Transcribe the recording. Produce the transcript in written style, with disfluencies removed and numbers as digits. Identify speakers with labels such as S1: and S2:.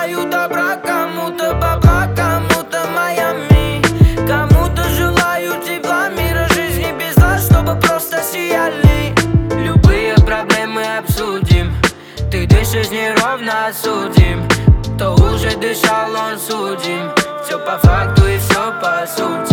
S1: желаю добра, кому-то бабла, кому-то Майами, кому-то желаю тепла, мира, жизни без зла, чтобы просто сияли. Любые проблемы обсудим, ты дышишь неровно, осудим. Кто уже дышал, он судим. Все по факту и все по сути.